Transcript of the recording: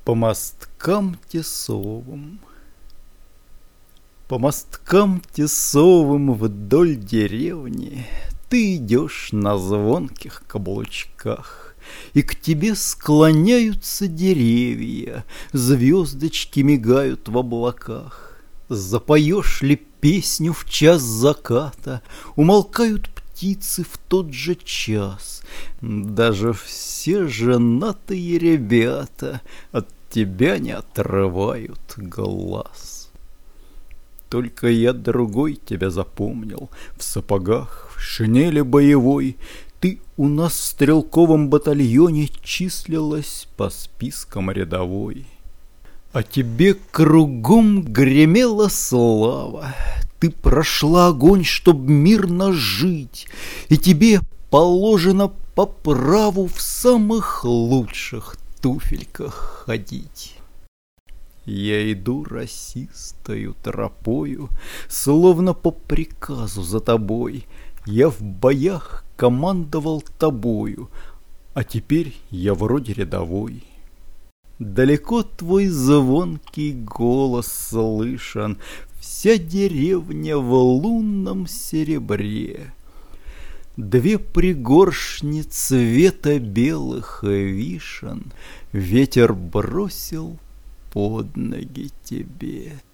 По мосткам тесовым, по мосткам тесовым вдоль деревни ты идешь на звонких каблучках, и к тебе склоняются деревья, звездочки мигают в облаках. Запоешь ли песню в час заката, умолкают птицы в тот же час. Даже все женатые ребята от тебя не отрывают глаз. Только я другой тебя запомнил, в сапогах, в шинели боевой. Ты у нас в стрелковом батальоне числилась по спискам рядовой. А тебе кругом гремела слава, ты прошла огонь, чтоб мирно жить, и тебе положено по праву в самых лучших туфельках ходить. Я иду росистою тропою, словно по приказу за тобой. Я в боях командовал тобою, а теперь я вроде рядовой. Далеко твой звонкий голос слышен, вся деревня в лунном серебре. Две пригоршни цвета белых вишен ветер бросил под ноги тебе.